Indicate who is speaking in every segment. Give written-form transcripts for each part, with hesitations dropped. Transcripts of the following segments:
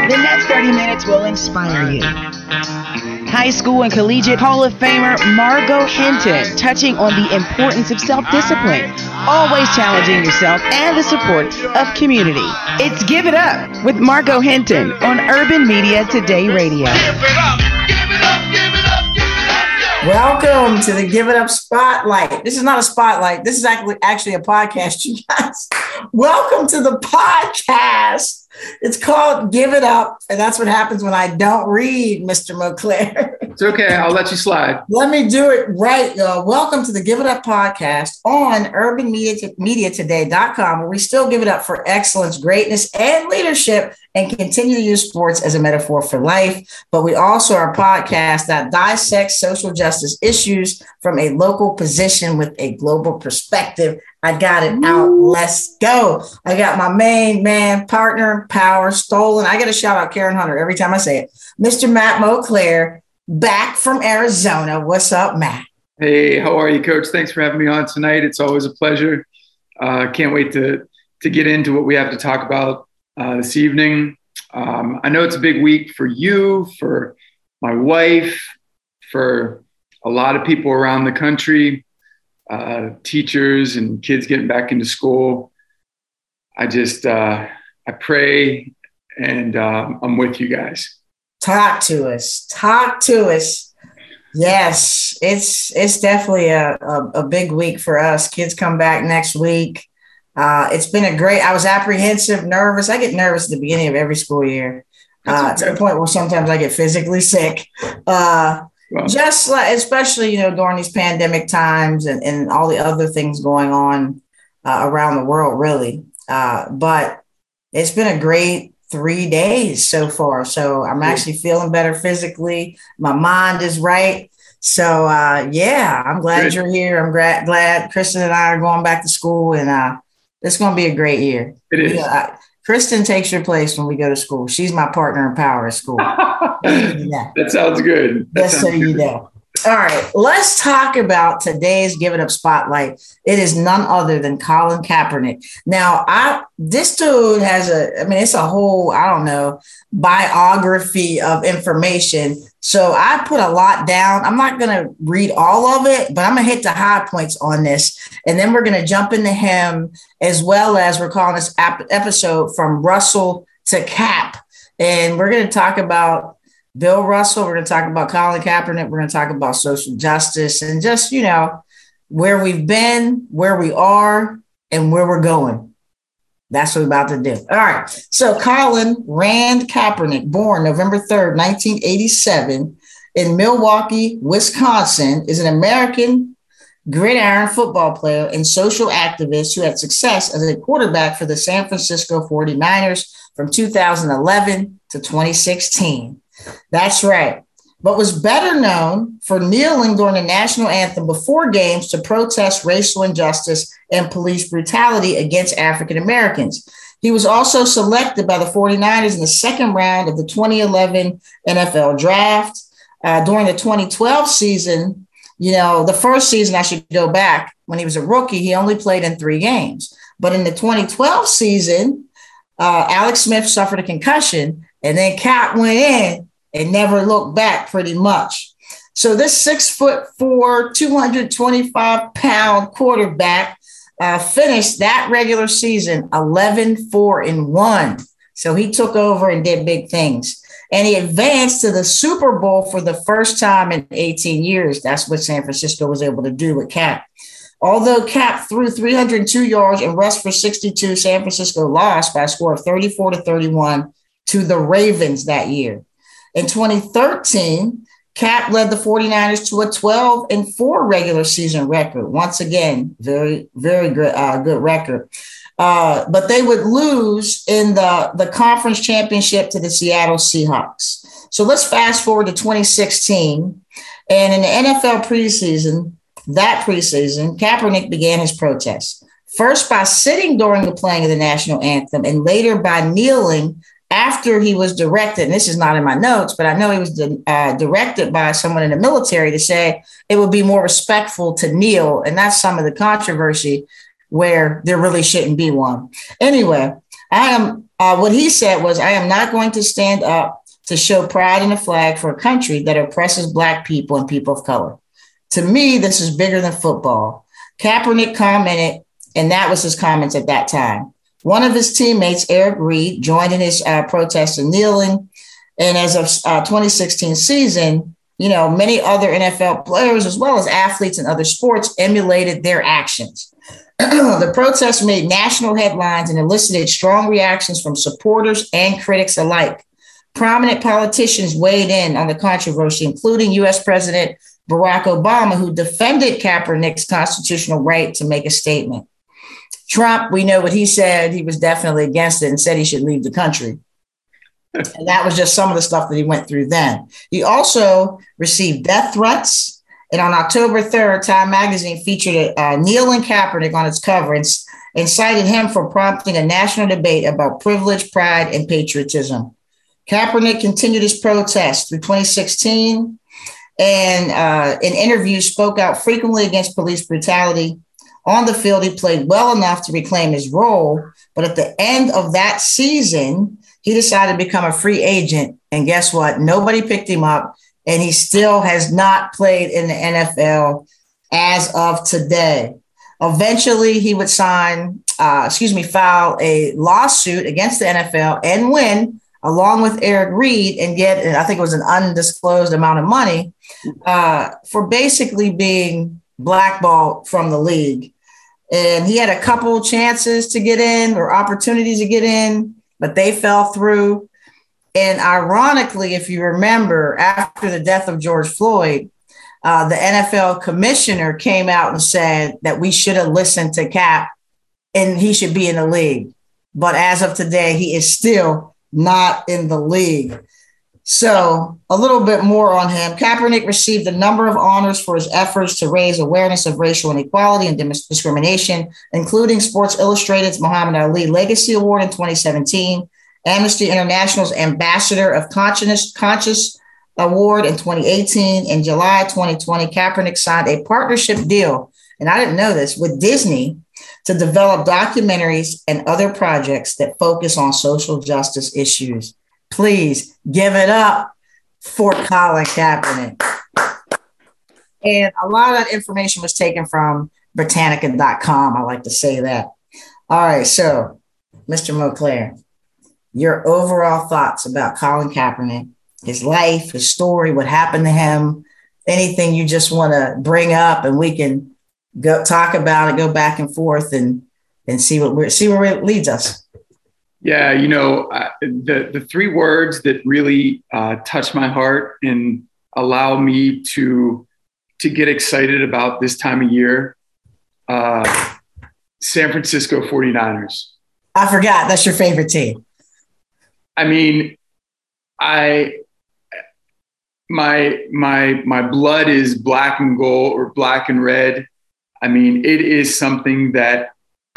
Speaker 1: The next 30 minutes will inspire you. High school and collegiate Hall of Famer Margot Hinton, touching on the importance of self-discipline, always challenging yourself, and the support of community. It's Give It Up with Margot Hinton on Urban Media Today Radio.
Speaker 2: Welcome to the Give It Up Spotlight. This is not a spotlight. This is actually a podcast, you guys. Welcome to the podcast. It's called Give It Up, and that's what happens when I don't read, Mr. Moclair.
Speaker 3: It's okay. I'll let you slide.
Speaker 2: Let me do it right, y'all. Welcome to the Give It Up podcast on urbanmediatoday.com, where we still give it up for excellence, greatness, and leadership, and continue to use sports as a metaphor for life. But we also are a podcast that dissects social justice issues from a local position with a global perspective. I got it out. Let's go. I got my main man, partner, power, stolen. I got to shout out Karen Hunter every time I say it. Mr. Matt Moclair, back from Arizona. What's up, Matt?
Speaker 3: Hey, how are you, Coach? Thanks for having me on tonight. It's always a pleasure. Can't wait to get into what we have to talk about this evening. I know it's a big week for you, for my wife, for a lot of people around the country. Teachers and kids getting back into school. I pray and I'm with you guys. Talk to us.
Speaker 2: Yes, it's definitely a big week for us. Kids come back next week. It's been I was apprehensive, nervous. I get nervous at the beginning of every school year to the point where sometimes I get physically sick. Well, just like, especially, during these pandemic times and all the other things going on around the world, really. But it's been a great 3 days so far. So I'm actually feeling better physically. My mind is right. So, I'm glad you're here. I'm glad Kristen and I are going back to school, and it's going to be a great year.
Speaker 3: It is.
Speaker 2: Kristen takes your place when we go to school. She's my partner in power at school.
Speaker 3: That sounds good.
Speaker 2: You know. All right, let's talk about today's Give It Up Spotlight. It is none other than Colin Kaepernick. Now, this dude has it's a whole, biography of information. So I put a lot down. I'm not going to read all of it, but I'm going to hit the high points on this. And then we're going to jump into him, as well as we're calling this episode From Russell to Cap. And we're going to talk about Bill Russell. We're going to talk about Colin Kaepernick. We're going to talk about social justice and just, where we've been, where we are, and where we're going. That's what we're about to do. All right. So Colin Rand Kaepernick, born November 3rd, 1987 in Milwaukee, Wisconsin, is an American gridiron football player and social activist who had success as a quarterback for the San Francisco 49ers from 2011 to 2016. That's right. But was better known for kneeling during the national anthem before games to protest racial injustice and police brutality against African Americans. He was also selected by the 49ers in the second round of the 2011 NFL draft. During the 2012 season, the first season, I should go back, when he was a rookie, he only played in 3 games. But in the 2012 season, Alex Smith suffered a concussion, and then Cap went in and never looked back pretty much. So this 6'4", 225-pound quarterback finished that regular season 11-4-1. So he took over and did big things. And he advanced to the Super Bowl for the first time in 18 years. That's what San Francisco was able to do with Cap. Although Cap threw 302 yards and rushed for 62, San Francisco lost by a score of 34-31 to the Ravens that year. In 2013, Cap led the 49ers to a 12-4 regular season record. Once again, very, very good record. But they would lose in the conference championship to the Seattle Seahawks. So let's fast forward to 2016. And in the NFL preseason, Kaepernick began his protest. First by sitting during the playing of the national anthem, and later by kneeling after he was directed, and this is not in my notes, but I know he was directed by someone in the military to say it would be more respectful to kneel. And that's some of the controversy where there really shouldn't be one. Anyway, I am What he said was, I am not going to stand up to show pride in the flag for a country that oppresses Black people and people of color. To me, this is bigger than football. Kaepernick commented, and that was his comments at that time. One of his teammates, Eric Reid, joined in his protest and kneeling. And as of 2016 season, many other NFL players, as well as athletes in other sports, emulated their actions. The protest made national headlines and elicited strong reactions from supporters and critics alike. Prominent politicians weighed in on the controversy, including U.S. President Barack Obama, who defended Kaepernick's constitutional right to make a statement. Trump, we know what he said. He was definitely against it and said he should leave the country. And that was just some of the stuff that he went through then. He also received death threats. And on October 3rd, Time magazine featured kneeling Kaepernick on its cover and cited him for prompting a national debate about privilege, pride, and patriotism. Kaepernick continued his protest through 2016 and in interviews spoke out frequently against police brutality. On the field, he played well enough to reclaim his role. But at the end of that season, he decided to become a free agent. And guess what? Nobody picked him up. And he still has not played in the NFL as of today. Eventually, he would file a lawsuit against the NFL and win, along with Eric Reid, and get, I think it was an undisclosed amount of money for basically being blackballed from the league. And he had a couple chances to get in or opportunities to get in, but they fell through. And ironically, if you remember, after the death of George Floyd, the NFL commissioner came out and said that we should have listened to Cap and he should be in the league. But as of today, he is still not in the league. So a little bit more on him. Kaepernick received a number of honors for his efforts to raise awareness of racial inequality and discrimination, including Sports Illustrated's Muhammad Ali Legacy Award in 2017, Amnesty International's Ambassador of Conscience Award in 2018. In July 2020, Kaepernick signed a partnership deal, and I didn't know this, with Disney to develop documentaries and other projects that focus on social justice issues. Please give it up for Colin Kaepernick. And a lot of that information was taken from Britannica.com. I like to say that. All right, so Mr. Mauclair, your overall thoughts about Colin Kaepernick, his life, his story, what happened to him, anything you just want to bring up, and we can go talk about it, go back and forth, and see where it leads us.
Speaker 3: Yeah, the three words that really touch my heart and allow me to get excited about this time of year, San Francisco 49ers.
Speaker 2: I forgot, that's your favorite team.
Speaker 3: I mean, my blood is black and gold or black and red. I mean, it is something that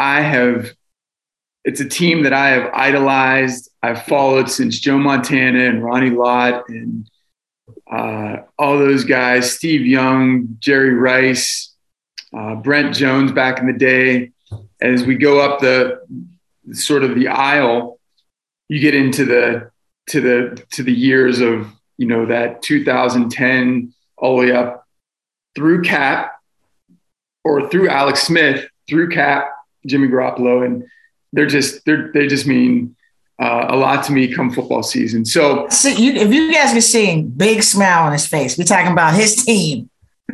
Speaker 3: it's a team that I have idolized. I've followed since Joe Montana and Ronnie Lott and all those guys, Steve Young, Jerry Rice, Brent Jones back in the day. As we go up the aisle, you get into the years of, that 2010 all the way up through Cap or through Alex Smith, through Cap, Jimmy Garoppolo, and they just mean a lot to me come football season. So
Speaker 2: if you guys can see big smile on his face, we're talking about his team.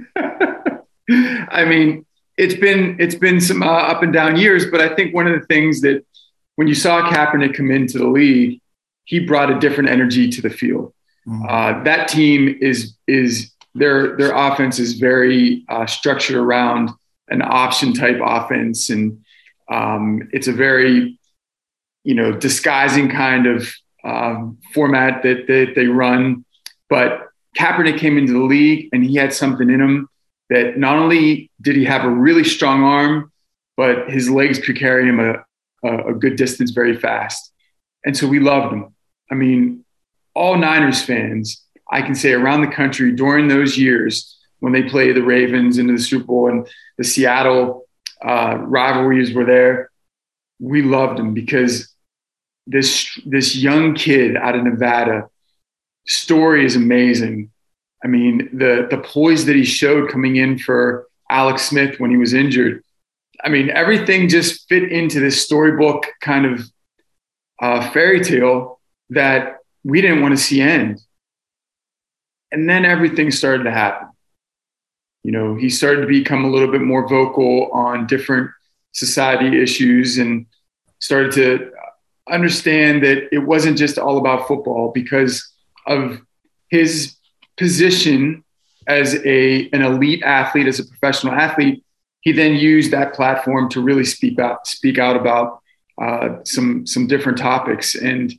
Speaker 3: I mean, it's been some up and down years, but I think one of the things that when you saw Kaepernick come into the league, he brought a different energy to the field. Mm-hmm. That team is their offense is very structured around an option type offense, and it's a very disguising kind of format that they run. But Kaepernick came into the league and he had something in him that not only did he have a really strong arm, but his legs could carry him a good distance very fast. And so we loved him. I mean, all Niners fans, I can say around the country during those years when they played the Ravens into the Super Bowl and the Seattle rivalries were there, we loved him because this young kid out of Nevada. Story is amazing. I mean, the poise that he showed coming in for Alex Smith when he was injured. I mean, everything just fit into this storybook kind of fairy tale that we didn't want to see end. And then everything started to happen. You know, he started to become a little bit more vocal on different society issues and started to understand that it wasn't just all about football because of his position as an elite athlete, as a professional athlete. He then used that platform to really speak out about some different topics. And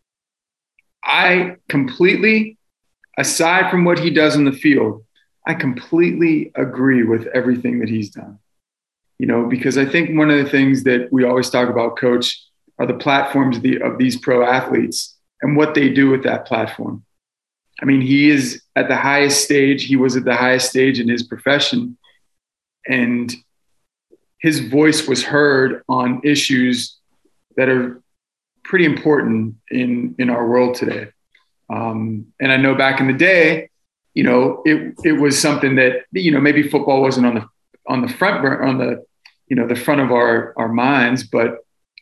Speaker 3: I completely, aside from what he does in the field, I completely agree with everything that he's done. You know, because I think one of the things that we always talk about, Coach, are the platforms of these pro athletes and what they do with that platform. I mean, he is at the highest stage. He was at the highest stage in his profession. And his voice was heard on issues that are pretty important in our world today. And I know back in the day, you know, it was something that, you know, maybe football wasn't on the front the front of our minds, but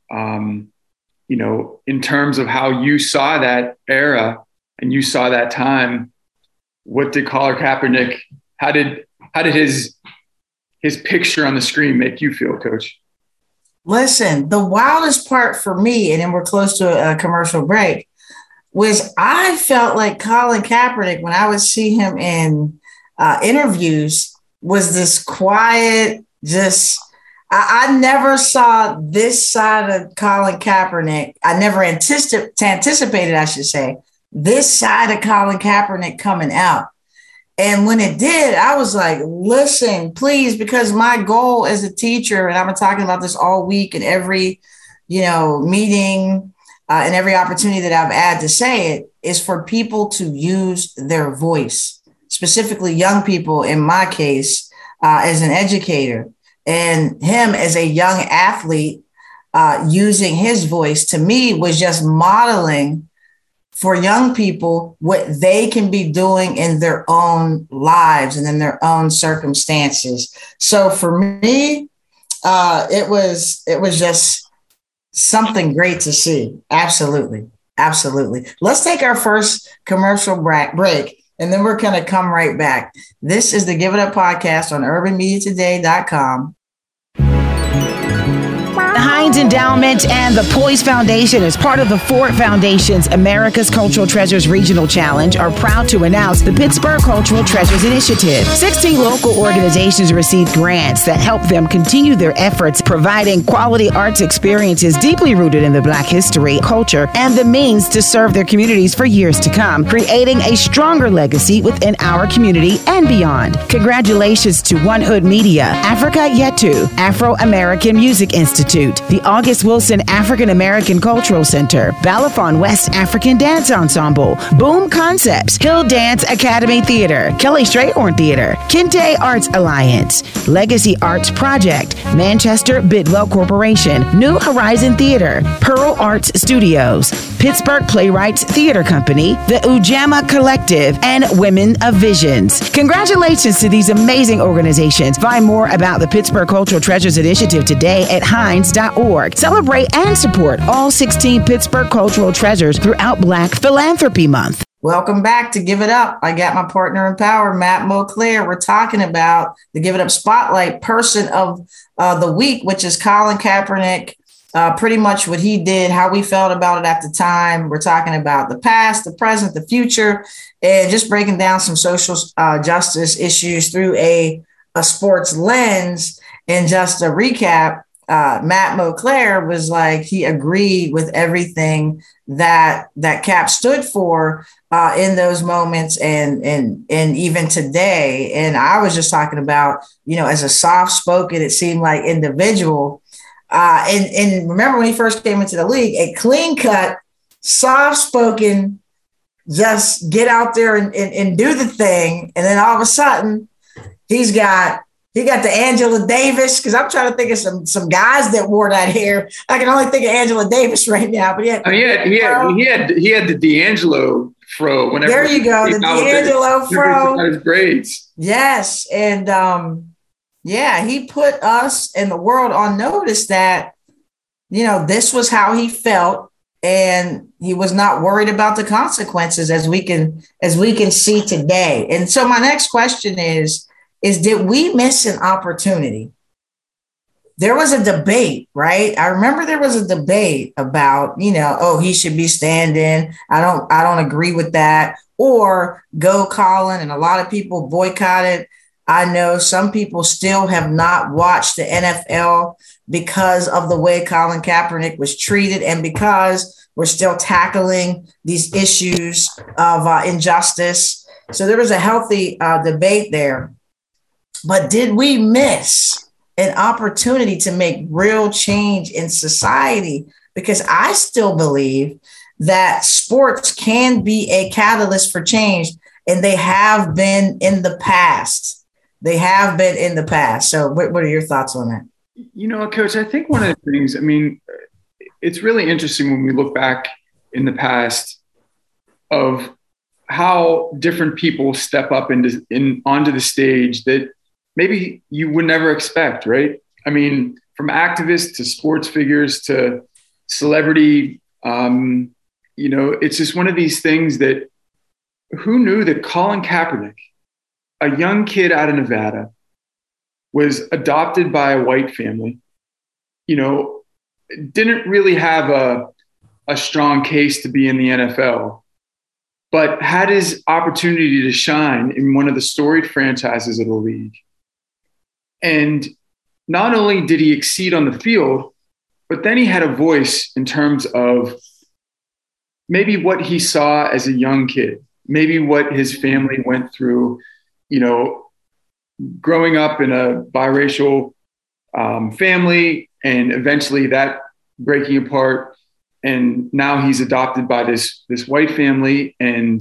Speaker 3: you know, in terms of how you saw that era and you saw that time, what did Colin Kaepernick? How did his picture on the screen make you feel, Coach?
Speaker 2: Listen, the wildest part for me, and then we're close to a commercial break, was I felt like Colin Kaepernick, when I would see him in interviews, was this quiet, just I never saw this side of Colin Kaepernick. I never anticipated, I should say, this side of Colin Kaepernick coming out. And when it did, I was like, listen, please, because my goal as a teacher, and I've been talking about this all week in every, you know, meeting and every opportunity that I've had to say it, is for people to use their voice, specifically young people, in my case, as an educator. And him as a young athlete using his voice, to me, was just modeling for young people what they can be doing in their own lives and in their own circumstances. So for me, it was just something great to see. Absolutely. Absolutely. Let's take our first commercial break, and then we're going to come right back. This is the Give It Up podcast on urbanmediatoday.com.
Speaker 1: The Heinz Endowment and the Poise Foundation, as part of the Ford Foundation's America's Cultural Treasures Regional Challenge, are proud to announce the Pittsburgh Cultural Treasures Initiative. 16 local organizations received grants that help them continue their efforts, providing quality arts experiences deeply rooted in the Black history, culture, and the means to serve their communities for years to come, creating a stronger legacy within our community and beyond. Congratulations to One Hood Media, Africa Yetu, Afro-American Music Institute, the August Wilson African American Cultural Center, Balafon West African Dance Ensemble, Boom Concepts, Hill Dance Academy Theater, Kelly Strayhorn Theater, Kente Arts Alliance, Legacy Arts Project, Manchester Bidwell Corporation, New Horizon Theater, Pearl Arts Studios, Pittsburgh Playwrights Theater Company, the Ujamaa Collective, and Women of Visions. Congratulations to these amazing organizations. Find more about the Pittsburgh Cultural Treasures Initiative today at Heinz.org. Celebrate and support all 16 Pittsburgh cultural treasures throughout Black Philanthropy Month.
Speaker 2: Welcome back to Give It Up. I got my partner in power, Matt Monclair. We're talking about the Give It Up Spotlight Person of the Week, which is Colin Kaepernick. Pretty much what he did, how we felt about it at the time. We're talking about the past, the present, the future, and just breaking down some social justice issues through a sports lens. And just a recap, Matt Monclair was like, he agreed with everything that Cap stood for in those moments and even today. And I was just talking about, you know, as a soft-spoken, it seemed like individual. And remember when he first came into the league, a clean-cut, soft-spoken, just get out there and do the thing. And then all of a sudden, he's got He got the Angela Davis, because I'm trying to think of some guys that wore that hair. I can only think of Angela Davis right now. But
Speaker 3: he had the D'Angelo fro. Whenever
Speaker 2: there you go, the D'Angelo fro.
Speaker 3: His braids.
Speaker 2: Yes, and he put us and the world on notice that this was how he felt, and he was not worried about the consequences, as we can see today. And so my next question is did we miss an opportunity? There was a debate, right? I remember there was a debate about, he should be standing. I don't agree with that. Or go Colin. And a lot of people boycotted. I know some people still have not watched the NFL because of the way Colin Kaepernick was treated, and because we're still tackling these issues of injustice. So there was a healthy debate there. But did we miss an opportunity to make real change in society? Because I still believe that sports can be a catalyst for change, and they have been in the past. So what are your thoughts on that?
Speaker 3: Coach, I think one of the things, it's really interesting when we look back in the past of how different people step up onto the stage that maybe you would never expect, right? From activists to sports figures to celebrity, it's just one of these things that who knew that Colin Kaepernick, a young kid out of Nevada, was adopted by a white family, didn't really have a strong case to be in the NFL, but had his opportunity to shine in one of the storied franchises of the league. And not only did he exceed on the field, but then he had a voice in terms of maybe what he saw as a young kid, maybe what his family went through, growing up in a biracial family, and eventually that breaking apart. And now he's adopted by this white family. And,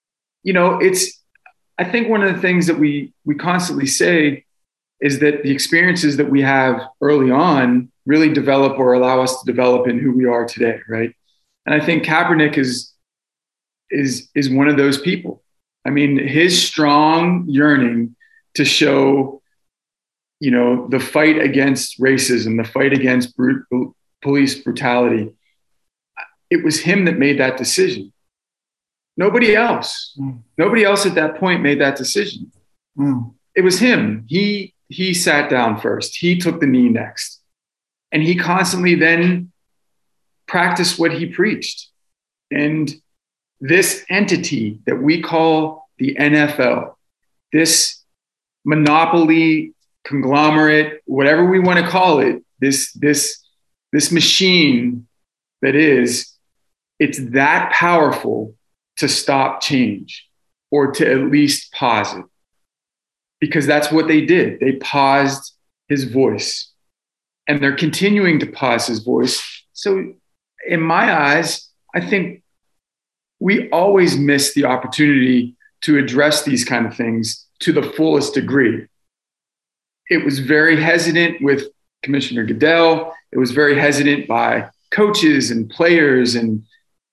Speaker 3: I think one of the things that we constantly say is that the experiences that we have early on really develop or allow us to develop in who we are today, right? And I think Kaepernick is one of those people. His strong yearning to show, the fight against racism, the fight against police brutality, it was him that made that decision. Nobody else. Nobody else at that point made that decision. It was him. He sat down first. He took the knee next. And he constantly then practiced what he preached. And this entity that we call the NFL, this monopoly, conglomerate, whatever we want to call it, this machine that is, it's that powerful to stop change, or to at least pause it. Because that's what they did. They paused his voice, and they're continuing to pause his voice. So in my eyes, I think we always miss the opportunity to address these kind of things to the fullest degree. It was very hesitant with Commissioner Goodell. It was very hesitant by coaches and players and,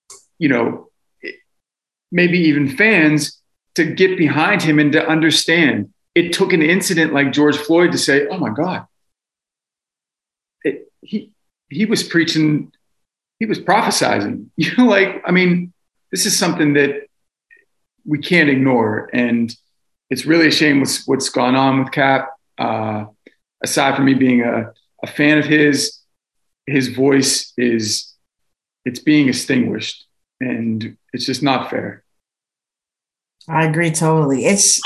Speaker 3: maybe even fans to get behind him and to understand. It took an incident like George Floyd to say, oh my God, he was preaching, he was prophesizing. This is something that we can't ignore. And it's really a shame what's gone on with Cap. Aside from me being a fan of his voice it's being extinguished, and it's just not fair.
Speaker 2: I agree totally. It's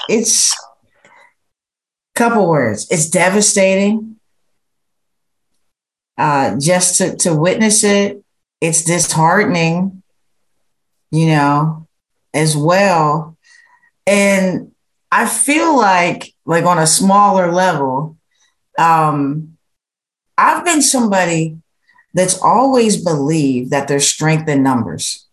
Speaker 2: couple words. It's devastating. Just to witness it. It's disheartening, as well. And I feel like on a smaller level, I've been somebody that's always believed that there's strength in numbers.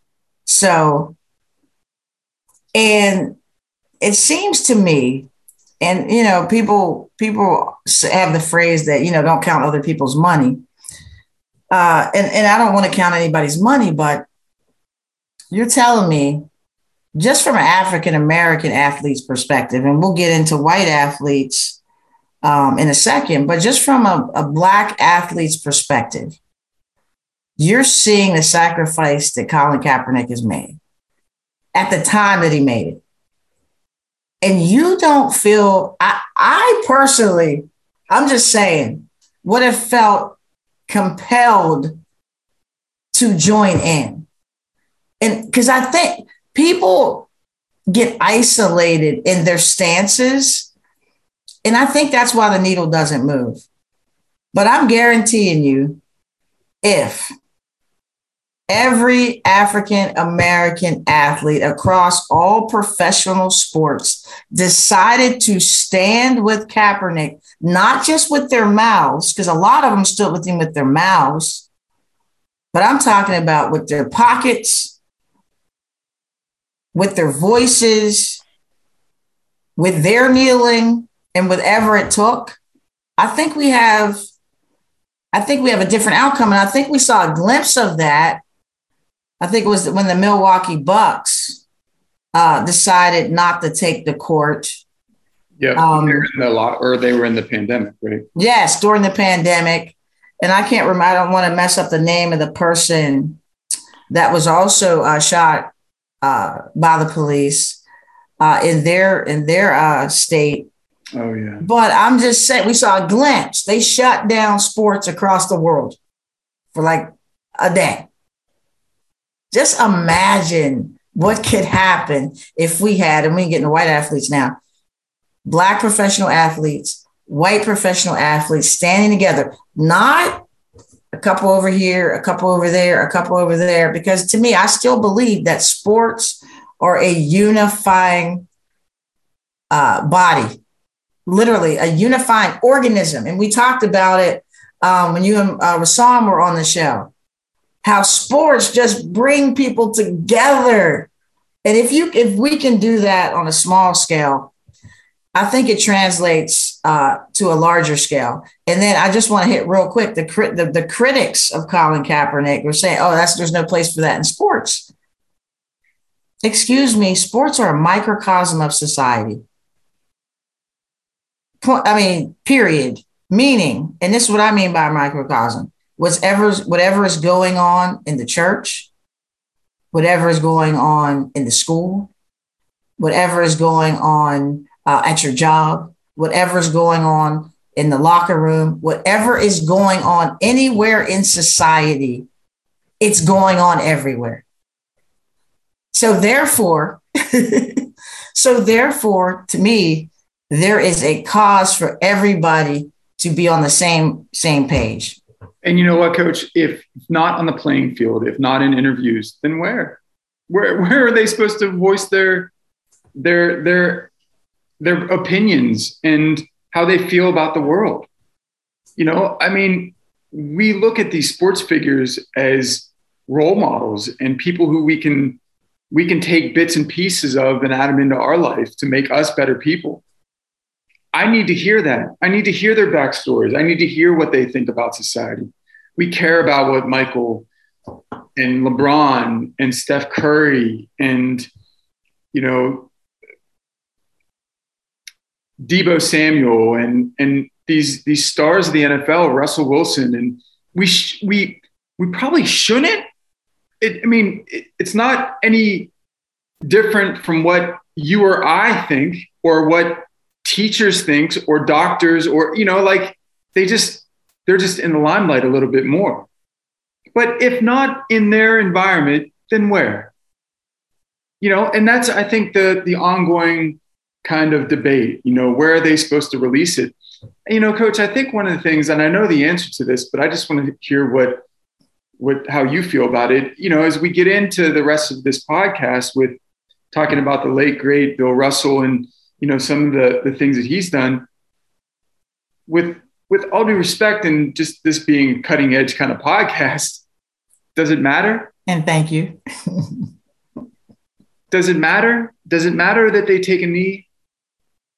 Speaker 2: So, and it seems to me And, you know, people have the phrase that, you know, don't count other people's money. And I don't want to count anybody's money, but you're telling me, just from an African American athlete's perspective, and we'll get into white athletes in a second, but just from a Black athlete's perspective, you're seeing the sacrifice that Colin Kaepernick has made at the time that he made it. And you don't feel, I personally, I'm just saying, would have felt compelled to join in. And because I think people get isolated in their stances. And I think that's why the needle doesn't move. But I'm guaranteeing you, if every African American athlete across all professional sports decided to stand with Kaepernick, not just with their mouths, because a lot of them stood with him with their mouths, but I'm talking about with their pockets, with their voices, with their kneeling, and whatever it took, I think we have a different outcome. And I think we saw a glimpse of that. I think it was when the Milwaukee Bucks decided not to take the court.
Speaker 3: Yeah, they were in the pandemic, right?
Speaker 2: Yes, during the pandemic. And I can't remember, I don't want to mess up the name of the person that was also shot by the police in their state.
Speaker 3: Oh, yeah.
Speaker 2: But I'm just saying, we saw a glimpse. They shut down sports across the world for like a day. Just imagine what could happen if we had, and we can get into white athletes now, Black professional athletes, white professional athletes standing together, not a couple over here, a couple over there, a couple over there, because to me, I still believe that sports are a unifying body, literally a unifying organism. And we talked about it when you and Rassam were on the show, how sports just bring people together. And if we can do that on a small scale, I think it translates to a larger scale. And then I just want to hit real quick, the critics of Colin Kaepernick were saying, oh, there's no place for that in sports. Excuse me, sports are a microcosm of society. Period. Meaning, and this is what I mean by microcosm, whatever is going on in the church, whatever is going on in the school, whatever is going on at your job, whatever is going on in the locker room, whatever is going on anywhere in society, it's going on everywhere. So therefore, to me, there is a cause for everybody to be on the same page.
Speaker 3: And you know what, Coach? If not on the playing field, if not in interviews, then where are they supposed to voice their opinions and how they feel about the world? You know, I mean, we look at these sports figures as role models and people who we can take bits and pieces of and add them into our life to make us better people. I need to hear that. I need to hear their backstories. I need to hear what they think about society. We care about what Michael and LeBron and Steph Curry and, you know, Deebo Samuel and these stars of the NFL, Russell Wilson, and we probably shouldn't. It's not any different from what you or I think or what teachers think or doctors or, you know, like they're just in the limelight a little bit more. But if not in their environment, then where? You know, and that's, I think, the ongoing kind of debate, you know, where are they supposed to release it? And, you know, Coach, I think one of the things, and I know the answer to this, but I just want to hear how you feel about it. You know, as we get into the rest of this podcast with talking about the late, great Bill Russell and, you know, some of the things that he's done, with all due respect and just this being cutting edge kind of podcast, does it matter?
Speaker 2: And thank you.
Speaker 3: Does it matter? Does it matter that they take a knee?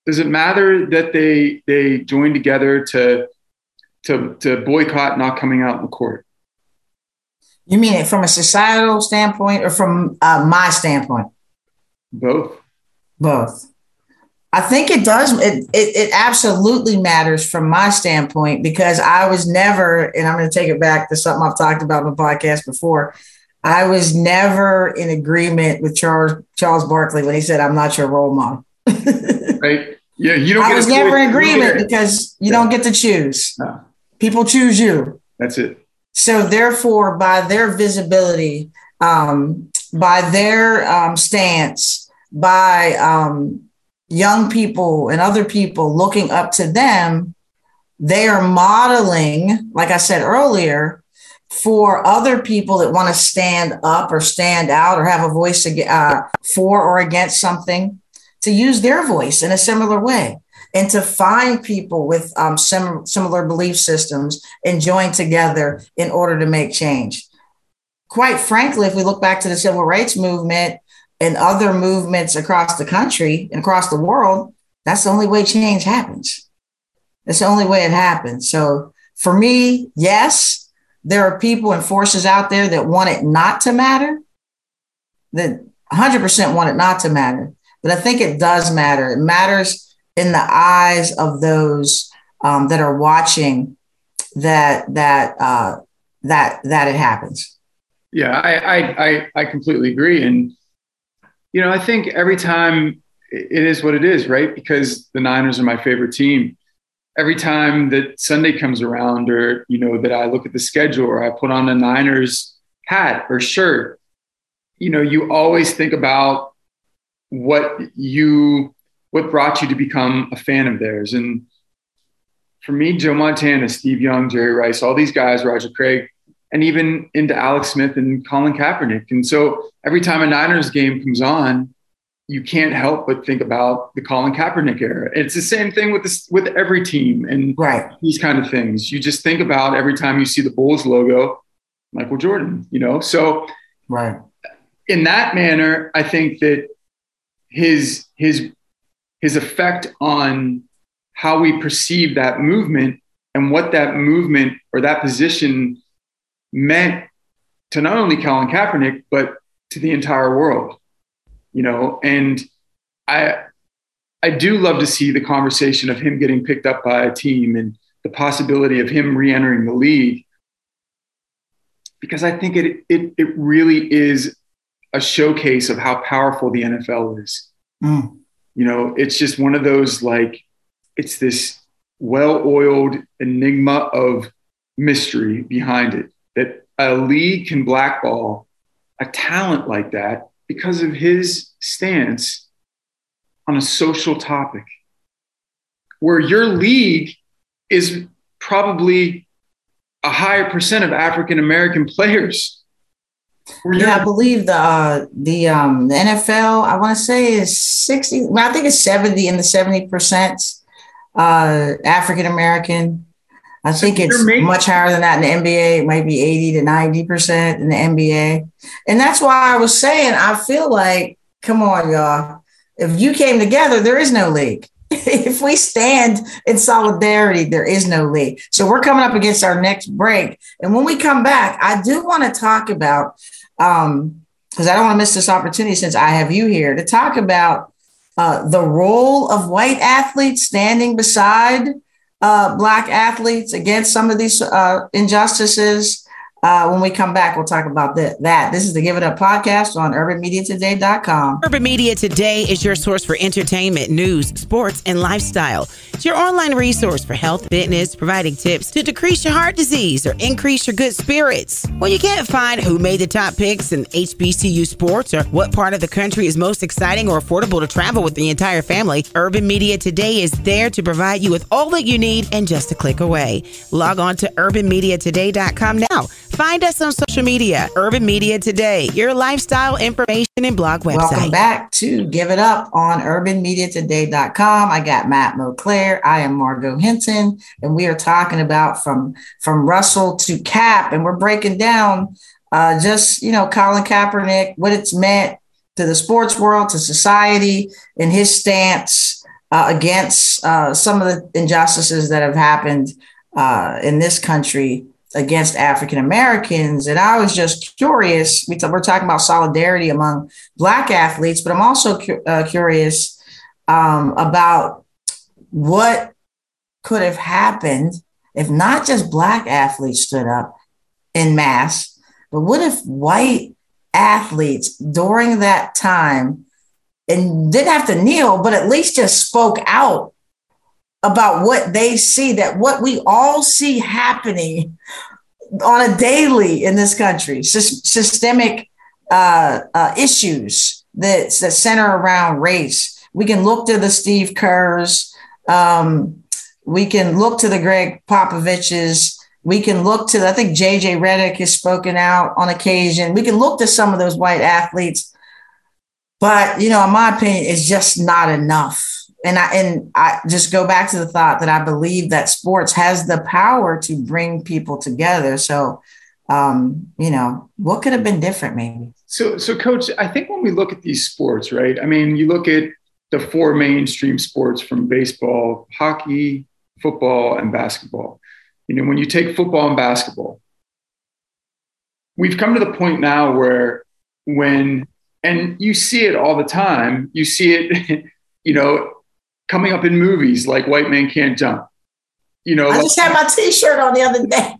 Speaker 3: Does it matter that they join together to boycott not coming out in the court?
Speaker 2: You mean it from a societal standpoint or from my standpoint?
Speaker 3: Both.
Speaker 2: Both. I think it does. It absolutely matters from my standpoint, because I was never, and I'm going to take it back to something I've talked about in the podcast before. I was never in agreement with Charles Barkley when he said, "I'm not your role model."
Speaker 3: Right? Yeah, you don't.
Speaker 2: I was never in agreement because you don't get to choose. No. People choose you.
Speaker 3: That's it.
Speaker 2: So therefore, by their visibility, by their stance, by young people and other people looking up to them, they are modeling, like I said earlier, for other people that want to stand up or stand out or have a voice for or against something, to use their voice in a similar way, and to find people with similar belief systems and join together in order to make change. Quite frankly, if we look back to the civil rights movement and other movements across the country and across the world, that's the only way change happens. That's the only way it happens. So for me, yes, there are people and forces out there that want it not to matter, that 100% want it not to matter. But I think it does matter. It matters in the eyes of those that are watching that it happens.
Speaker 3: Yeah, I completely agree. And, you know, I think every time it is what it is, right? Because the Niners are my favorite team. Every time that Sunday comes around, or, you know, that I look at the schedule or I put on a Niners hat or shirt, you know, you always think about what brought you to become a fan of theirs. And for me, Joe Montana, Steve Young, Jerry Rice, all these guys, Roger Craig, and even into Alex Smith and Colin Kaepernick. And so every time a Niners game comes on, you can't help but think about the Colin Kaepernick era. It's the same thing with every team and
Speaker 2: right.
Speaker 3: These kind of things. You just think about every time you see the Bulls logo, Michael Jordan, you know? So
Speaker 2: right.
Speaker 3: In that manner, I think that his effect on how we perceive that movement and what that movement or that position meant to not only Colin Kaepernick, but to the entire world, you know. And I do love to see the conversation of him getting picked up by a team and the possibility of him re-entering the league, because I think it really is a showcase of how powerful the NFL is. You know, it's just one of those, like, it's this well-oiled enigma of mystery behind it, that a league can blackball a talent like that because of his stance on a social topic, where your league is probably a higher percent of African-American players.
Speaker 2: Yeah, I believe the NFL, I want to say, is 60. Well, I think it's 70 in the 70% African-American. I think it's much higher than that in the NBA. It might be 80 to 90% in the NBA. And that's why I was saying, I feel like, come on, y'all. If you came together, there is no league. If we stand in solidarity, there is no league. So we're coming up against our next break. And when we come back, I do want to talk about, because I don't want to miss this opportunity since I have you here, to talk about the role of white athletes standing beside Black athletes against some of these injustices. When we come back, we'll talk about that. This is the Give It Up podcast on UrbanMediaToday.com.
Speaker 1: Urban Media Today is your source for entertainment, news, sports, and lifestyle. It's your online resource for health, fitness, providing tips to decrease your heart disease or increase your good spirits. When you can't find who made the top picks in HBCU sports or what part of the country is most exciting or affordable to travel with the entire family, Urban Media Today is there to provide you with all that you need and just a click away. Log on to UrbanMediaToday.com now. Find us on social media, Urban Media Today, your lifestyle information and blog website.
Speaker 2: Welcome back to Give It Up on UrbanMediaToday.com. I got Matt Monclair. I am Margot Hinton, and we are talking about from Russell to Cap, and we're breaking down just, you know, Colin Kaepernick, what it's meant to the sports world, to society, and his stance against some of the injustices that have happened in this country against African Americans. And I was just curious. We're talking about solidarity among Black athletes, but I'm also curious about what could have happened if not just Black athletes stood up en masse, but what if white athletes during that time and didn't have to kneel, but at least just spoke out about what they see, that what we all see happening on a daily in this country, systemic issues that center around race. We can look to the Steve Kerrs. We can look to the Greg Popoviches. We can look to, I think JJ Redick has spoken out on occasion. We can look to some of those white athletes, but, in my opinion, it's just not enough. And I just go back to the thought that I believe that sports has the power to bring people together. So, what could have been different maybe?
Speaker 3: So Coach, I think when we look at these sports, right? I mean, you look at the four mainstream sports from baseball, hockey, football, and basketball. When you take football and basketball, we've come to the point now where and you see it all the time, you see it, coming up in movies like White Man Can't Jump.
Speaker 2: I just had my T-shirt on the other day.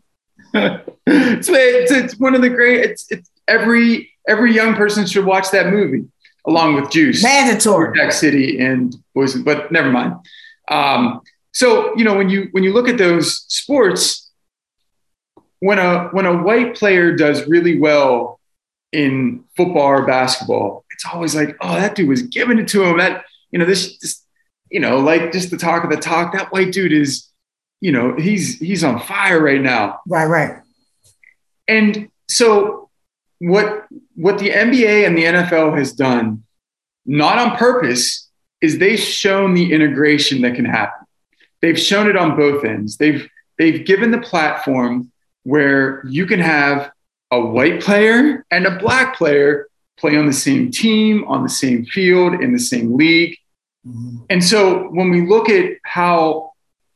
Speaker 3: it's one of the great. It's every young person should watch that movie along with Juice,
Speaker 2: mandatory.
Speaker 3: Jack City and Boys, but never mind. So when you look at those sports, when a white player does really well in football or basketball, it's always like, oh, that dude was giving it to him. That this like just the talk of the talk. That white dude is, he's on fire right now.
Speaker 2: Right.
Speaker 3: And so what the NBA and the NFL has done, not on purpose, is they've shown the integration that can happen. They've shown it on both ends. They've given the platform where you can have a white player and a Black player play on the same team, on the same field, in the same league. Mm-hmm. And so when we look at how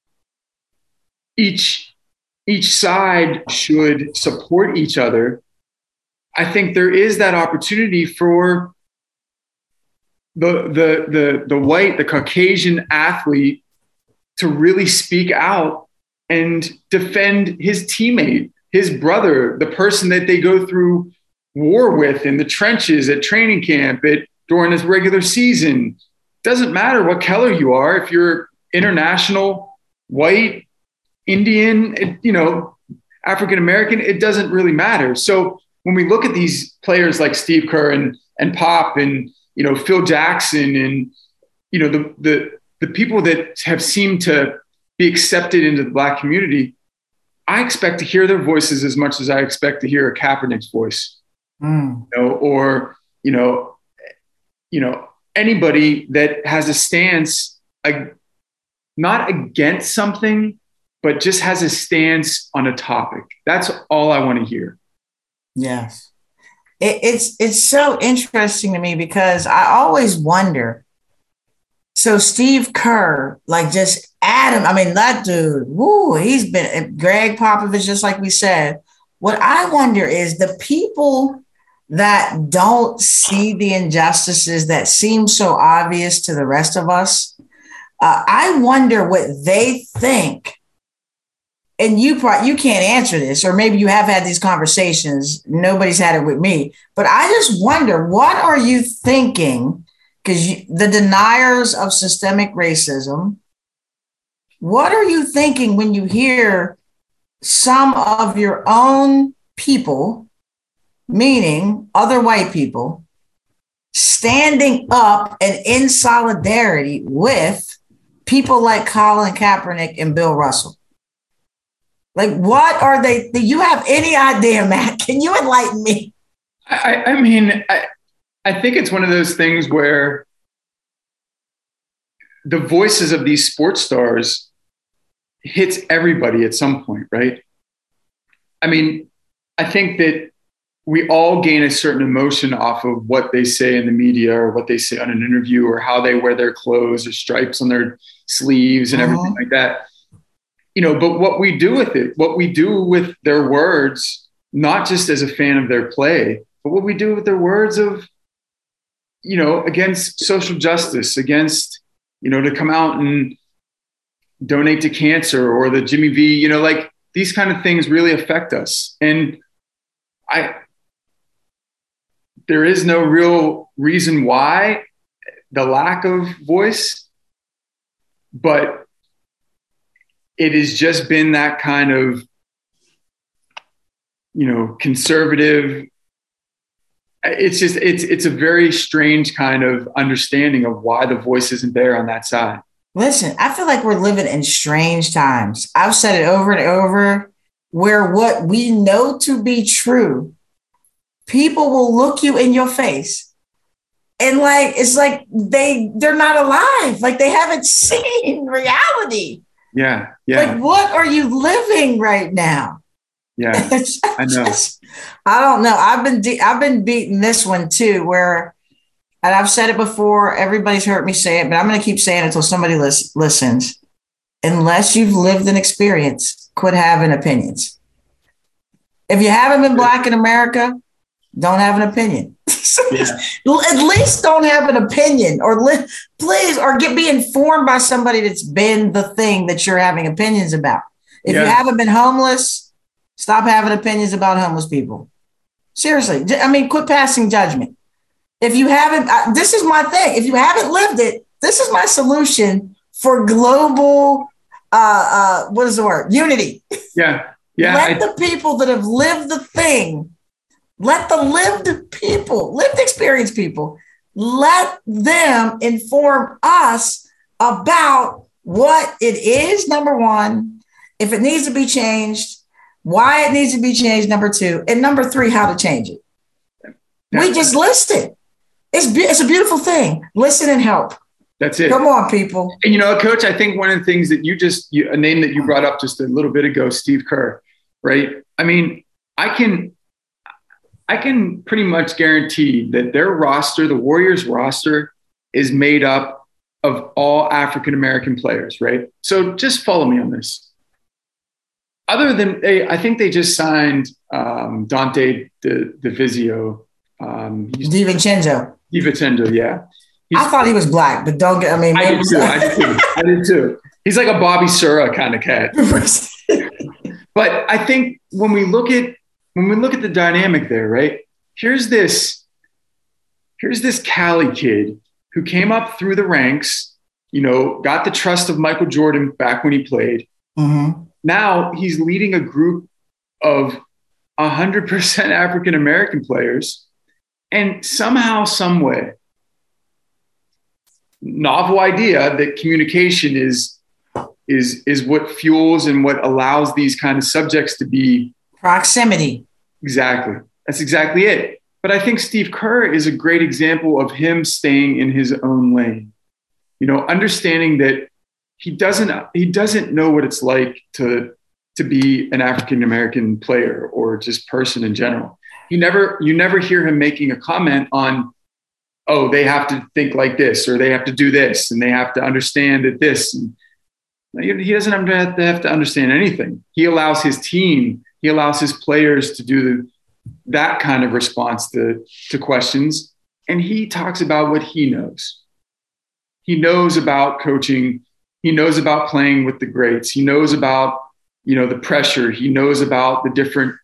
Speaker 3: each side should support each other, I think there is that opportunity for the white, the Caucasian athlete to really speak out and defend his teammate, his brother, the person that they go through war with in the trenches, at training camp, during this regular season. Doesn't matter what color you are. If you're international, white, Indian, African American, it doesn't really matter. So when we look at these players like Steve Kerr and Pop and Phil Jackson and the people that have seemed to be accepted into the Black community, I expect to hear their voices as much as I expect to hear a Kaepernick's voice, or anybody that has a stance, not against something, but just has a stance on a topic. That's all I want to hear.
Speaker 2: Yes. It's so interesting to me because I always wonder. So Steve Kerr, just Adam, that dude, he's been Greg Popovich, just like we said. What I wonder is the people that don't see the injustices that seem so obvious to the rest of us. I wonder what they think. And you can't answer this, or maybe you have had these conversations. Nobody's had it with me, but I just wonder, what are you thinking? Because the deniers of systemic racism, what are you thinking when you hear some of your own people, meaning other white people, standing up and in solidarity with people like Colin Kaepernick and Bill Russell? What are they? Do you have any idea, Matt? Can you enlighten me?
Speaker 3: I think it's one of those things where the voices of these sports stars hits everybody at some point, right? I think that we all gain a certain emotion off of what they say in the media or what they say on an interview or how they wear their clothes or stripes on their sleeves and everything like that. But what we do with it, what we do with their words, not just as a fan of their play, but what we do with their words of, against social justice, against, to come out and donate to cancer or the Jimmy V, like these kind of things really affect us. And there is no real reason why the lack of voice, but it has just been that kind of, conservative. It's a very strange kind of understanding of why the voice isn't there on that side.
Speaker 2: Listen, I feel like we're living in strange times. I've said it over and over, where what we know to be true, people will look you in your face and it's like they're not alive. Like they haven't seen reality.
Speaker 3: Yeah.
Speaker 2: Like, what are you living right now?
Speaker 3: Yeah, I know.
Speaker 2: I don't know. I've been beating this one too, and I've said it before. Everybody's heard me say it, but I'm going to keep saying it until somebody listens. Unless you've lived an experience, quit having opinions. If you haven't been Black in America, don't have an opinion. Yeah. At least don't have an opinion, or please, or be informed by somebody that's been the thing that you're having opinions about. If you haven't been homeless, stop having opinions about homeless people. Seriously. I mean, quit passing judgment. If you haven't, this is my thing. If you haven't lived it, this is my solution for global, what is the word? Unity.
Speaker 3: Yeah.
Speaker 2: Let the people that have lived the thing, let the lived experienced people, let them inform us about what it is, number one, if it needs to be changed, why it needs to be changed, number two, and number three, how to change it. We just listen. It's a beautiful thing. Listen and help.
Speaker 3: That's it.
Speaker 2: Come on, people.
Speaker 3: And Coach, I think one of the things that a name that you brought up just a little bit ago, Steve Kerr, right? I mean, I can pretty much guarantee that their roster, the Warriors roster, is made up of all African-American players, right? So just follow me on this. Other than, I think they just signed Dante DiVincenzo. DiVincenzo, yeah.
Speaker 2: I thought he was Black, but don't get,
Speaker 3: I did too. He's like a Bobby Sura kind of cat. But I think when we look at the dynamic there, right? Here's this Cali kid who came up through the ranks, got the trust of Michael Jordan back when he played.
Speaker 2: Mm-hmm.
Speaker 3: Now he's leading a group of 100% African-American players, and somehow, some way, novel idea that communication is what fuels and what allows these kind of subjects to be
Speaker 2: proximity.
Speaker 3: Exactly. That's exactly it. But I think Steve Kerr is a great example of him staying in his own lane, understanding that he doesn't know what it's like to be an African-American player or just person in general. You never hear him making a comment on, oh, they have to think like this, or they have to do this, and they have to understand that this. And he doesn't have to understand anything. He allows his team, he allows his players to do that kind of response to questions. And he talks about what he knows. He knows about coaching. He knows about playing with the greats. He knows about, the pressure. He knows about the different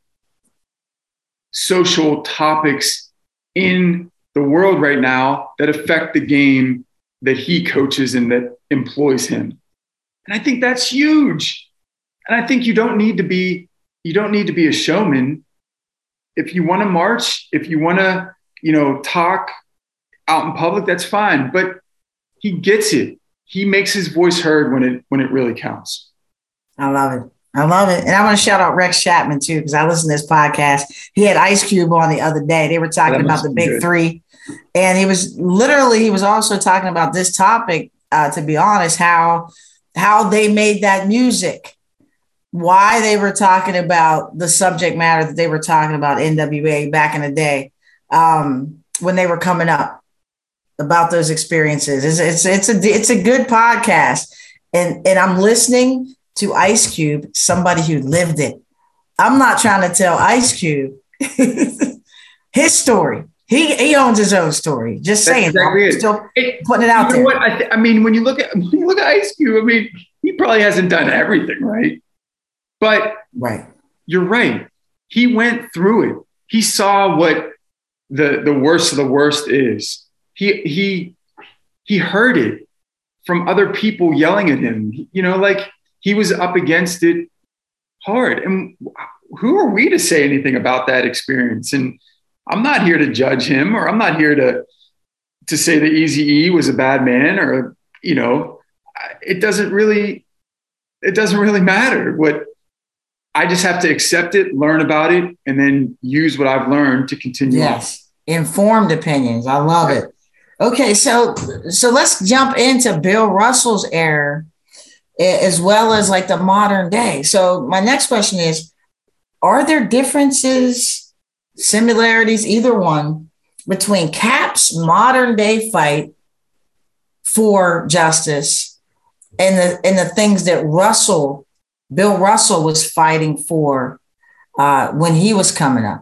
Speaker 3: social topics in the world right now that affect the game that he coaches and that employs him. And I think that's huge. And I think you don't need to be a showman. If you want to march, if you want to, talk out in public, that's fine. But he gets it. He makes his voice heard when it really counts.
Speaker 2: I love it. And I want to shout out Rex Chapman too, because I listened to this podcast. He had Ice Cube on the other day. They were talking about the big three. And he was also talking about this topic, to be honest, how they made that music. why they were talking about the subject matter that they were talking about NWA back in the day, when they were coming up, about those experiences. It's a good podcast, and I'm listening to Ice Cube, somebody who lived it. I'm not trying to tell Ice Cube his story. He owns his own story. Just saying, exactly still putting it out there.
Speaker 3: What? I mean, when you look at Ice Cube, I mean, he probably hasn't done everything right, but you're right. He went through it. He saw what the worst of the worst is. He heard it from other people yelling at him. You know, like he was up against it hard. And who are we to say anything about that experience? And I'm not here to judge him, or I'm not here to say that Eazy-E was a bad man, or, you know, it doesn't really matter. What I just have to accept it, learn about it, and then use what I've learned to continue.
Speaker 2: Yes. Informed opinions. I love it. Okay. So let's jump into Bill Russell's era as well as like the modern day. So my next question is, are there differences, similarities, either one, between Cap's modern day fight for justice and the things that Bill Russell was fighting for when he was coming up?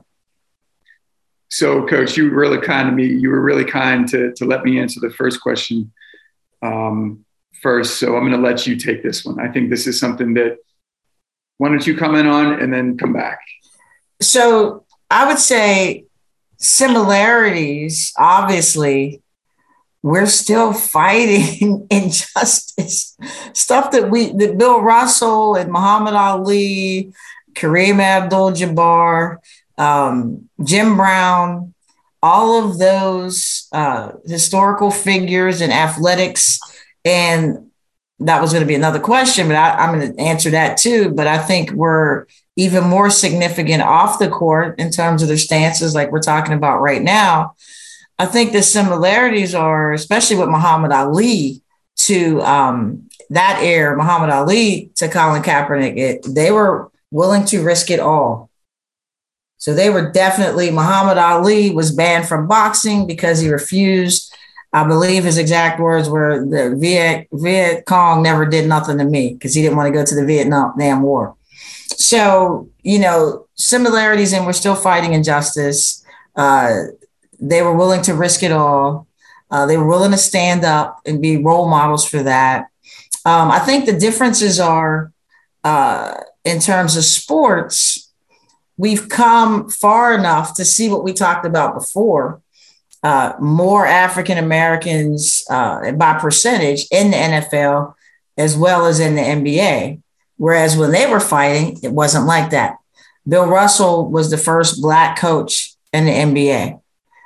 Speaker 3: So, Coach, you were really kind to me. You were really kind to let me answer the first question first. So I'm going to let you take this one. I think this is something that, why don't you comment on and then come back?
Speaker 2: So I would say similarities, obviously, we're still fighting injustice, stuff that Bill Russell and Muhammad Ali, Kareem Abdul-Jabbar, Jim Brown, all of those historical figures in athletics. And that was going to be another question, but I'm going to answer that too. But I think we're even more significant off the court in terms of their stances, like we're talking about right now. I think the similarities are, especially with Muhammad Ali to that era, Muhammad Ali to Colin Kaepernick, they were willing to risk it all. So they were definitely, Muhammad Ali was banned from boxing because he refused. I believe his exact words were, the Viet Cong never did nothing to me, because he didn't want to go to the Vietnam War. So, you know, similarities, and we're still fighting injustice. They were willing to risk it all. They were willing to stand up and be role models for that. I think the differences are in terms of sports. We've come far enough to see what we talked about before. More African Americans by percentage in the NFL as well as in the NBA. Whereas when they were fighting, it wasn't like that. Bill Russell was the first Black coach in the NBA.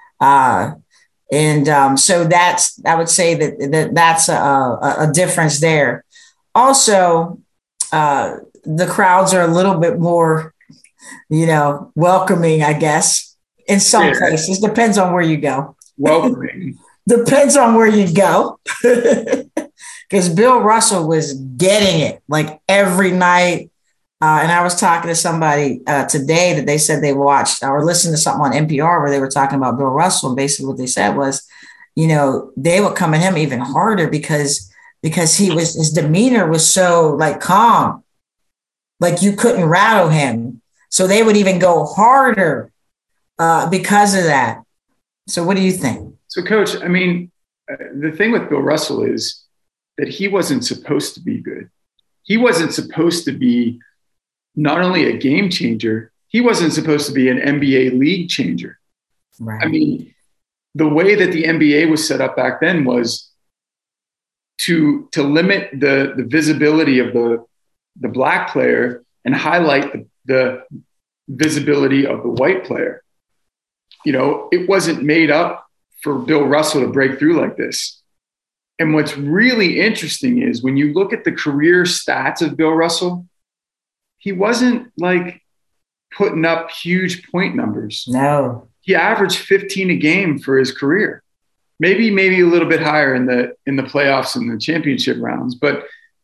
Speaker 2: So I would say that's a difference there. Also, the crowds are a little bit more, you know, welcoming, I guess, in some places. Depends on where you go.
Speaker 3: Welcoming.
Speaker 2: Depends on where you go. Because Bill Russell was getting it like every night. And I was talking to somebody today that they said they watched or listened to something on NPR where they were talking about Bill Russell. And basically what they said was, you know, they would come at him even harder because his demeanor was so like calm, like you couldn't rattle him. So they would even go harder because of that. So what do you think?
Speaker 3: So, Coach, I mean, the thing with Bill Russell is that he wasn't supposed to be good. He wasn't supposed to be not only a game changer, he wasn't supposed to be an NBA league changer. Right. I mean, the way that the NBA was set up back then was to limit the visibility of the Black player and highlight the visibility of the white player. You know, it wasn't made up for Bill Russell to break through like this. And what's really interesting is when you look at the career stats of Bill Russell, he wasn't like putting up huge point numbers.
Speaker 2: No.
Speaker 3: He averaged 15 a game for his career. Maybe a little bit higher in the playoffs and the championship rounds, but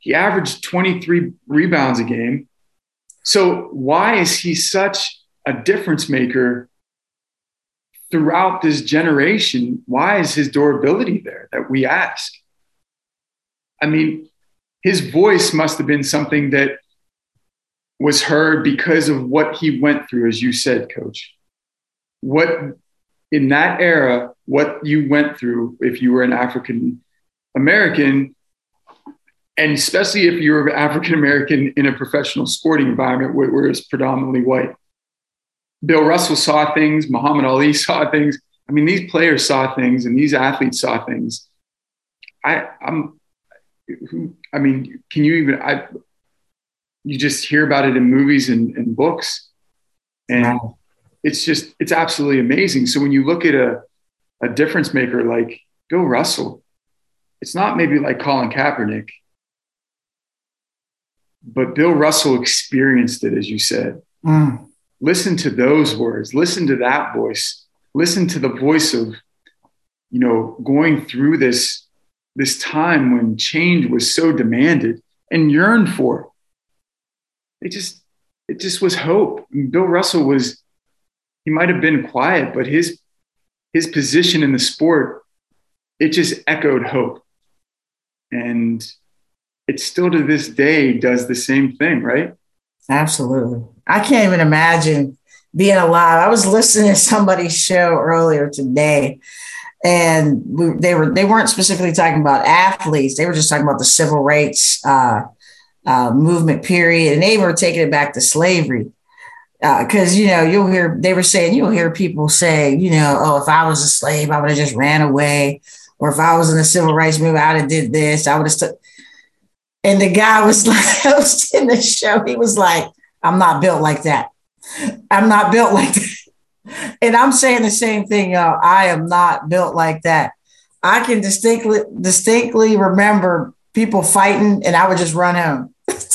Speaker 3: He averaged 23 rebounds a game. So why is he such a difference maker throughout this generation? Why is his durability there that we ask? I mean, his voice must have been something that was heard because of what he went through, as you said, Coach. What in that era, what you went through if you were an African American, and especially if you were African American in a professional sporting environment where it's predominantly white. Bill Russell saw things, Muhammad Ali saw things. I mean, these players saw things and these athletes saw things. Can you even, you just hear about it in movies and books. And wow. It's absolutely amazing. So when you look at a difference maker like Bill Russell, it's not maybe like Colin Kaepernick, but Bill Russell experienced it, as you said. Mm. Listen to those words. Listen to that voice. Listen to the voice of, going through this time when change was so demanded and yearned for. It just was hope. And Bill Russell he might have been quiet, but his position in the sport, it just echoed hope. And it still to this day does the same thing, right?
Speaker 2: Absolutely. I can't even imagine being alive. I was listening to somebody's show earlier today, and they weren't specifically talking about athletes. They were just talking about the civil rights movement period, and they were taking it back to slavery. Because, you'll hear people say, if I was a slave, I would have just ran away. Or if I was in the civil rights movement, I would have did this. I would have And the guy was like, hosting the show, he was like, I'm not built like that. I'm not built like that. And I'm saying the same thing, y'all. I am not built like that. I can distinctly remember people fighting and I would just run home.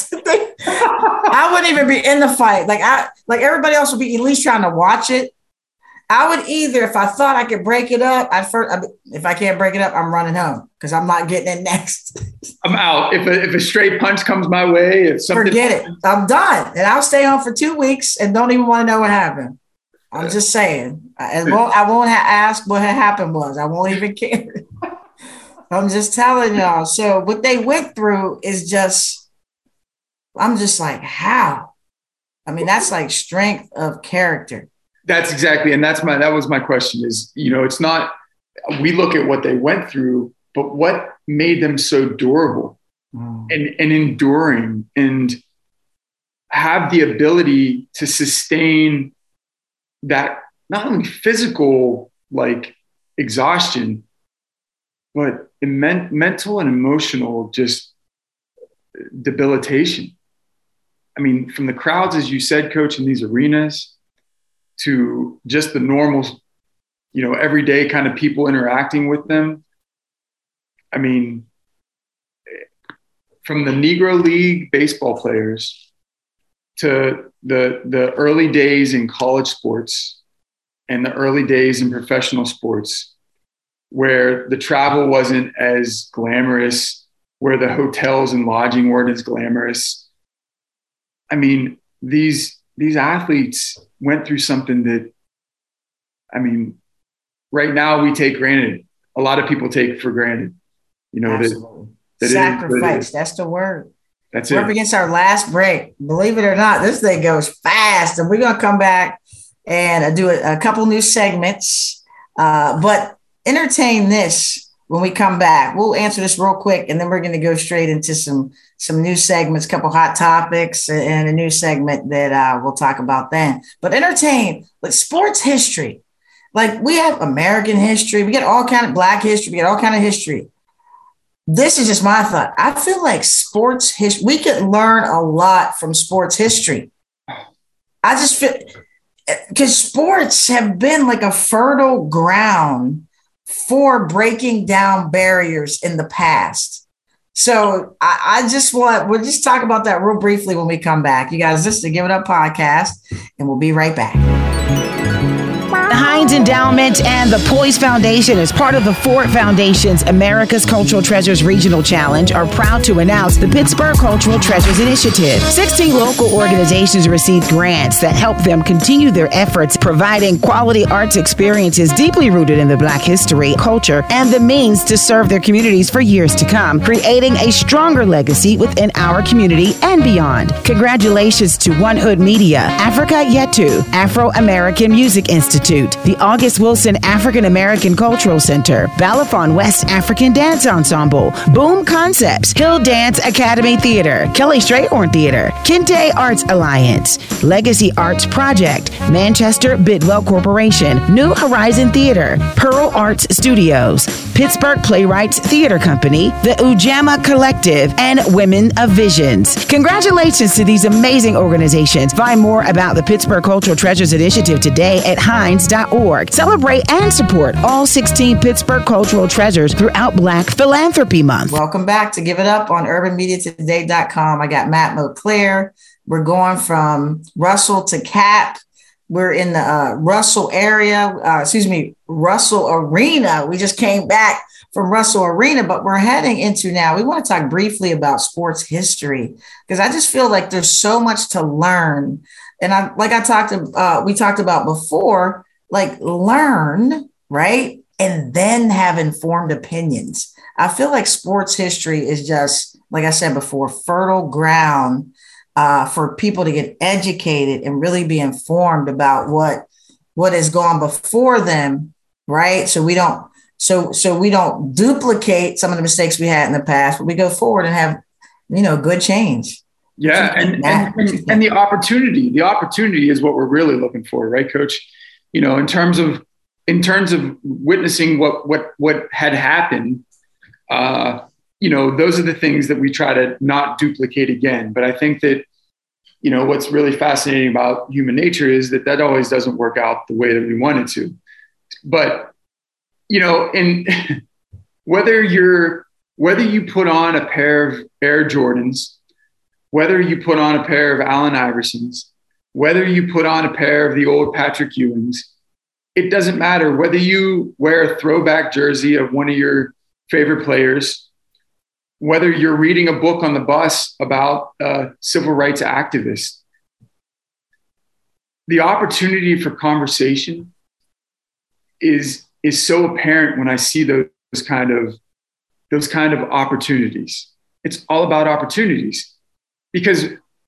Speaker 2: I wouldn't even be in the fight. Like everybody else would be at least trying to watch it. I would either, if I thought I could break it up, if I can't break it up, I'm running home because I'm not getting it next.
Speaker 3: I'm out. If a straight punch comes my way,
Speaker 2: forget it. I'm done. And I'll stay home for 2 weeks and don't even want to know what happened. I'm just saying. I won't ask what had happened was. I won't even care. I'm just telling y'all. So what they went through is I'm just like, how? I mean, that's like strength of character.
Speaker 3: That's exactly. And that was my question is, it's not, we look at what they went through, but what made them so durable and enduring and have the ability to sustain that, not only physical, like exhaustion, but mental and emotional, just debilitation. I mean, from the crowds, as you said, Coach, in these arenas, to just the normal, everyday kind of people interacting with them. I mean, from the Negro League baseball players to the early days in college sports and the early days in professional sports, where the travel wasn't as glamorous, where the hotels and lodging weren't as glamorous. I mean, these athletes went through something that, I mean, right now we take granted. A lot of people take for granted, that
Speaker 2: sacrifice. That's the word.
Speaker 3: That's
Speaker 2: We're up against our last break. Believe it or not, this thing goes fast, and we're going to come back and do a couple new segments, but entertain this when we come back. We'll answer this real quick, and then we're going to go straight into some new segments, couple hot topics, and a new segment that we'll talk about then. But entertain, like sports history. Like we have American history. We get all kind of Black history. We get all kind of history. This is just my thought. I feel like sports history, we could learn a lot from sports history. I just feel, because sports have been like a fertile ground for breaking down barriers in the past. So we'll just talk about that real briefly when we come back. You guys listen to Give It Up Podcast, and we'll be right back.
Speaker 1: Behind Kids Endowment and the Poise Foundation, as part of the Ford Foundation's America's Cultural Treasures Regional Challenge, are proud to announce the Pittsburgh Cultural Treasures Initiative. 16 local organizations received grants that help them continue their efforts providing quality arts experiences deeply rooted in the Black history, culture, and the means to serve their communities for years to come, creating a stronger legacy within our community and beyond. Congratulations to One Hood Media, Africa Yetu, Afro-American Music Institute, the August Wilson African American Cultural Center, Balafon West African Dance Ensemble, Boom Concepts, Hill Dance Academy Theater, Kelly Strayhorn Theater, Kente Arts Alliance, Legacy Arts Project, Manchester Bidwell Corporation, New Horizon Theater, Pearl Arts Studios, Pittsburgh Playwrights Theater Company, the Ujamaa Collective, and Women of Visions. Congratulations to these amazing organizations. Find more about the Pittsburgh Cultural Treasures Initiative today at heinz.org. Celebrate and support all 16 Pittsburgh cultural treasures throughout Black Philanthropy Month.
Speaker 2: Welcome back to Give It Up on urbanmediatoday.com. I got Matt Montclair. We're going from Russell to Cap. We're in the Russell area, Russell Arena. We just came back from Russell Arena, but we're heading into now. We want to talk briefly about sports history because I just feel like there's so much to learn. And we talked about before, like learn, right? And then have informed opinions. I feel like sports history is just, like I said before, fertile ground for people to get educated and really be informed about what has gone before them, right? So we don't duplicate some of the mistakes we had in the past, but we go forward and have, good change.
Speaker 3: Yeah, and the opportunity is what we're really looking for, right, Coach? In terms of witnessing what had happened, those are the things that we try to not duplicate again. But I think that, what's really fascinating about human nature is that always doesn't work out the way that we want it to. But, and whether you put on a pair of Air Jordans, whether you put on a pair of Allen Iversons, whether you put on a pair of the old Patrick Ewings, it doesn't matter. Whether you wear a throwback jersey of one of your favorite players, whether you're reading a book on the bus about a civil rights activist, the opportunity for conversation is so apparent when I see those kind of opportunities. It's all about opportunities, because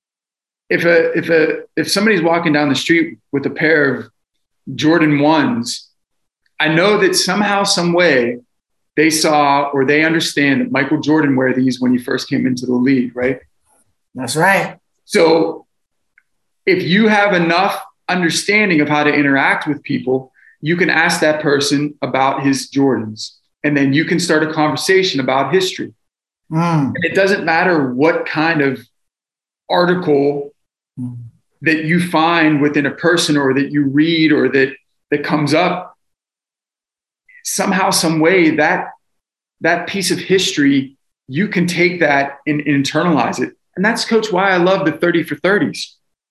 Speaker 3: if somebody's walking down the street with a pair of Jordan 1s, I know that somehow, some way, they saw or they understand that Michael Jordan wear these when he first came into the league, right?
Speaker 2: That's right.
Speaker 3: So if you have enough understanding of how to interact with people, you can ask that person about his Jordans, and then you can start a conversation about history. And it doesn't matter what kind of article that you find within a person or that you read or that comes up. Somehow, some way, that piece of history, you can take that and internalize it. And that's, Coach, why I love the 30 for 30s.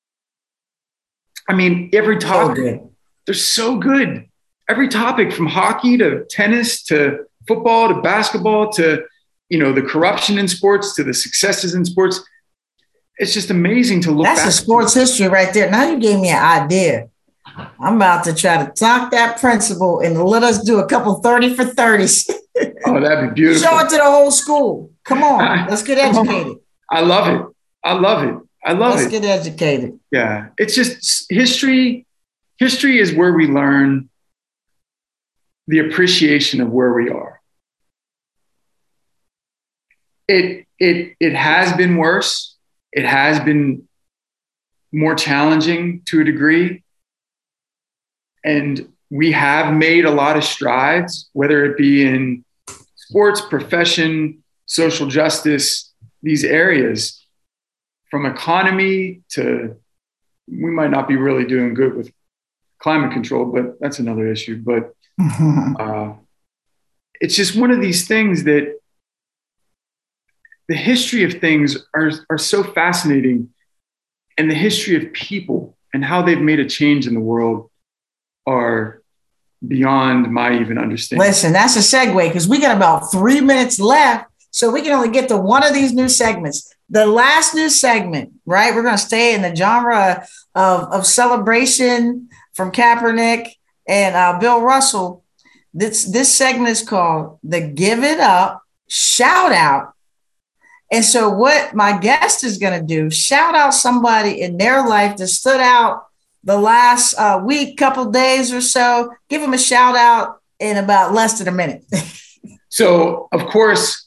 Speaker 3: I mean, every topic, they're so good. Every topic, from hockey to tennis to football to basketball to, the corruption in sports to the successes in sports. It's just amazing to look back.
Speaker 2: That's the sports history right there. Now you gave me an idea. I'm about to try to talk that principle and let us do a couple 30 for 30s.
Speaker 3: Oh, that'd be beautiful.
Speaker 2: Show it to the whole school. Come on, let's get educated.
Speaker 3: I love it.
Speaker 2: Let's get educated.
Speaker 3: Yeah, it's just history. History is where we learn the appreciation of where we are. It has been worse. It has been more challenging to a degree. And we have made a lot of strides, whether it be in sports, profession, social justice, these areas, from economy to, we might not be really doing good with climate control, but that's another issue. But it's just one of these things that the history of things are so fascinating, and the history of people and how they've made a change in the world are beyond my even understanding.
Speaker 2: Listen, that's a segue because we got about 3 minutes left. So we can only get to one of these new segments. The last new segment, right? We're going to stay in the genre of celebration from Kaepernick and Bill Russell. This segment is called the Give It Up Shout Out. And so what my guest is going to do, shout out somebody in their life that stood out the last week, couple days or so. Give them a shout out in about less than a minute.
Speaker 3: So, of course,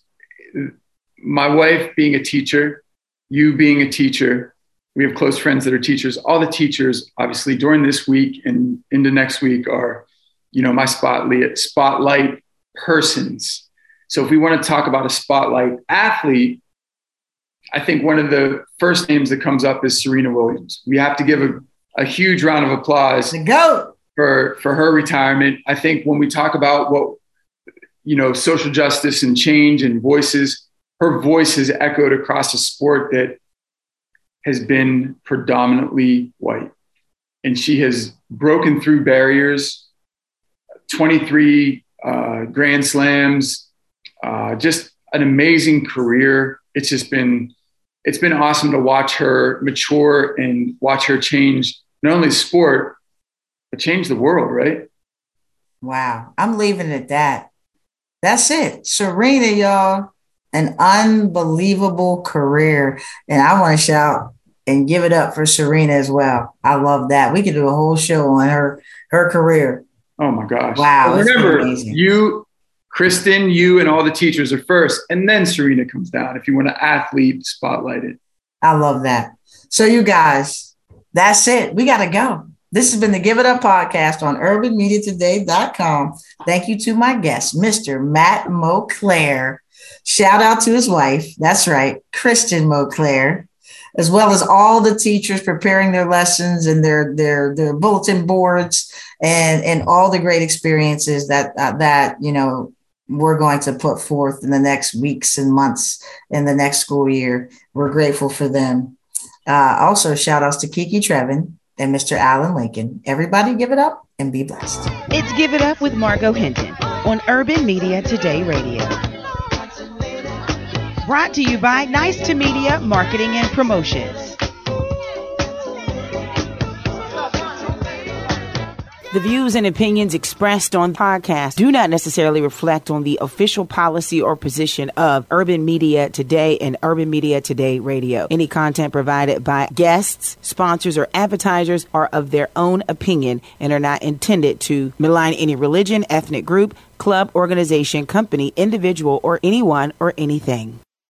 Speaker 3: my wife being a teacher, you being a teacher, we have close friends that are teachers. All the teachers, obviously, during this week and into next week are, my spotlight persons. So if we want to talk about a spotlight athlete, I think one of the first names that comes up is Serena Williams. We have to give a huge round of applause for her retirement. I think when we talk about what, social justice and change and voices, her voice has echoed across a sport that has been predominantly white. And she has broken through barriers, 23 Grand Slams, just an amazing career. It's been awesome to watch her mature and watch her change not only sport, but change the world, right?
Speaker 2: Wow. I'm leaving it at that. That's it. Serena, y'all, an unbelievable career. And I want to shout and give it up for Serena as well. I love that. We could do a whole show on her career.
Speaker 3: Oh my gosh.
Speaker 2: Wow.
Speaker 3: Well, remember, you, Kristen, you and all the teachers are first, and then Serena comes down if you want to athlete spotlight it.
Speaker 2: I love that. So you guys, that's it. We got to go. This has been the Give It Up podcast on urbanmediatoday.com. Thank you to my guest, Mr. Matt Mauclair. Shout out to his wife. That's right, Kristen Mauclair, as well as all the teachers preparing their lessons and their bulletin boards and all the great experiences that we're going to put forth in the next weeks and months in the next school year. We're grateful for them. Also, shout outs to Kiki Trevin and Mr. Alan Lincoln. Everybody give it up and be blessed.
Speaker 1: It's Give It Up with Margot Hinton on Urban Media Today Radio. Brought to you by Nice to Media Marketing and Promotions. The views and opinions expressed on podcasts do not necessarily reflect on the official policy or position of Urban Media Today and Urban Media Today Radio. Any content provided by guests, sponsors, or advertisers are of their own opinion and are not intended to malign any religion, ethnic group, club, organization, company, individual, or anyone or anything.